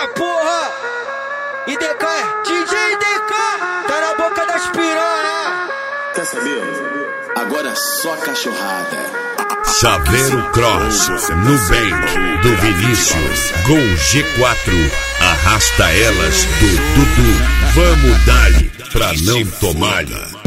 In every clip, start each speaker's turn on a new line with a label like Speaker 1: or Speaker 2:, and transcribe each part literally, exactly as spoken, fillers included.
Speaker 1: porra! I D K é D J I D K, tá na boca das piranha.
Speaker 2: Quer saber? Agora é só cachorrada.
Speaker 3: Saveiro Cross, Nubank, do Vinícius, Gol G quatro, arrasta elas do Dudu. Vamos dar-lhe pra não tomar-lhe.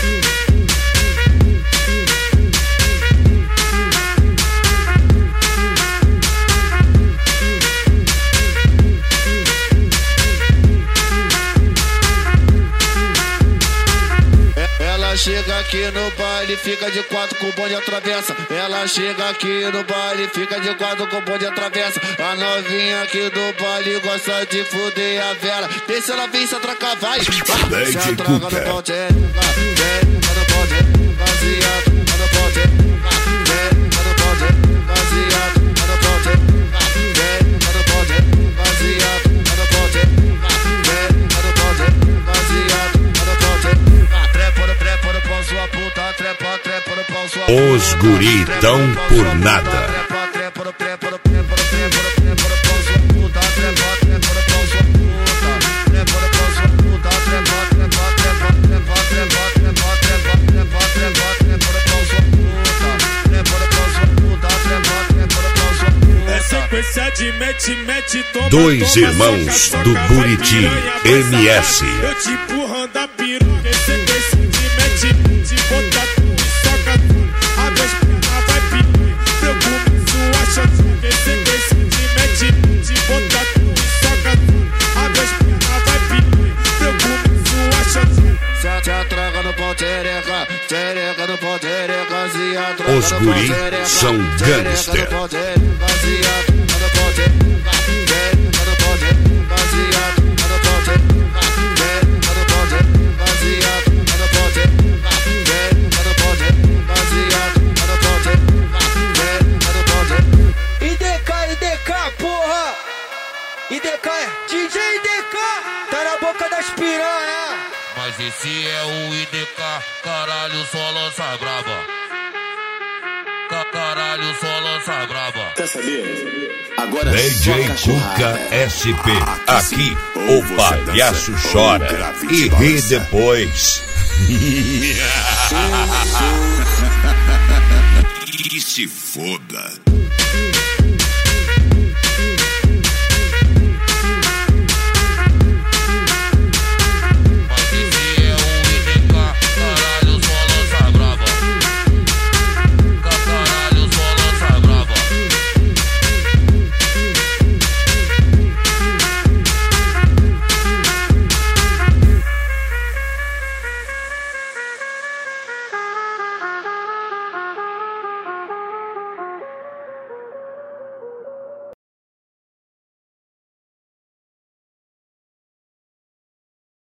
Speaker 4: Ela chega aqui no baile, fica de quatro com o bonde atravessa. Ela chega aqui no baile, fica de quatro com o bonde atravessa. A novinha aqui do baile gosta de fuder a vela. Deixa ela vir, se atracar, vai. Se atraca no bonde, no bonde, baseado no bonde, no bonde, baseado no bonde, no bonde, baseado no bonde, no bonde, baseado no bonde. Trepa no trepa no pau sua puta, trepa, trepa no pau sua puta.
Speaker 3: Os guri tão por nada.
Speaker 4: Trepa, trepa no trepa no trepa no trepa no trepa no pau sua puta, trepa, trepa no pau sua puta, trepa no pau sua puta, trepa, trepa, trepa, trepa, trepa, trepa, trepa, trepa, trepa, trepa no pau sua puta, trepa no pau sua puta, trepa, trepa no pau sua puta.
Speaker 5: É sequência de mete, mete, toma.
Speaker 3: Dois irmãos do Buriti, M S.
Speaker 5: Eu te empurrando a piroca, sequência de mete, te bota tudo e soca tudo. A minha perna vai pedir, meu começo acha tudo. Sequência de mete, te bota tudo e soca tudo. A minha perna vai pedir, meu começo acha tudo.
Speaker 4: Se atraca no pau, tereca, tereca no pau, tereca, se atraca
Speaker 3: Os
Speaker 4: no
Speaker 3: guri
Speaker 4: pau, tereca,
Speaker 3: são gangster.
Speaker 4: tereca no pau, tereca, se atraca no pau, tereca, tereca no pau, tereca, se atraca no pau, tereca, tereca no pau, tereca, se atraca no pau, tereca, tereca no pau, tereca, se atraca no pau, tereca, tereca no pau, tereca.
Speaker 1: I D K, I D K, porra! I D K é D J I D K, tá na boca das piranha.
Speaker 6: Mas esse é o I D K, caralho, só lança braba. Ca caralho, só lança braba.
Speaker 2: Quer saber? Agora é
Speaker 3: D
Speaker 2: só
Speaker 3: J
Speaker 2: cachorrada.
Speaker 3: Cuca S P, aqui o palhaço chora e ri depois.
Speaker 7: E se foda.